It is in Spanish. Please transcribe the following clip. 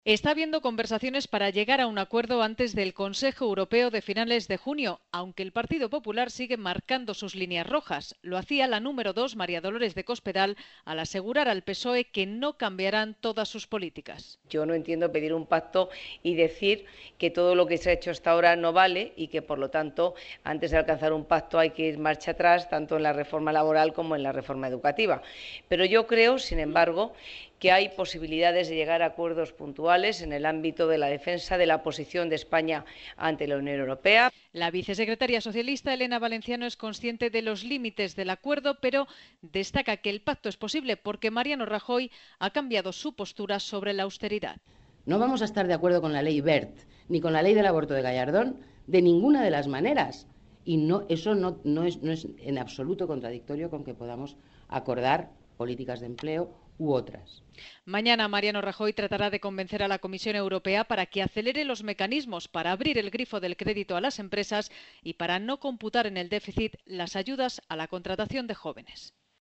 Está habiendo conversaciones para llegar a un acuerdo antes del Consejo Europeo de finales de junio, aunque el Partido Popular sigue marcando sus líneas rojas. Lo hacía la número 2, María Dolores de Cospedal, al asegurar al PSOE que no cambiarán todas sus políticas. Yo no entiendo pedir un pacto y decir que todo lo que se ha hecho hasta ahora no vale y que, por lo tanto, antes de alcanzar un pacto hay que ir marcha atrás, tanto en la reforma laboral como en la reforma educativa. Pero yo creo, sin embargo, que hay posibilidades de llegar a acuerdos puntuales en el ámbito de la defensa de la posición de España ante la Unión Europea. La vicesecretaria socialista Elena Valenciano es consciente de los límites del acuerdo, pero destaca que el pacto es posible porque Mariano Rajoy ha cambiado su postura sobre la austeridad. No vamos a estar de acuerdo con la ley Wert ni con la ley del aborto de Gallardón de ninguna de las maneras. Y eso no es en absoluto contradictorio con que podamos acordar políticas de empleo u otras. Mañana Mariano Rajoy tratará de convencer a la Comisión Europea para que acelere los mecanismos para abrir el grifo del crédito a las empresas y para no computar en el déficit las ayudas a la contratación de jóvenes.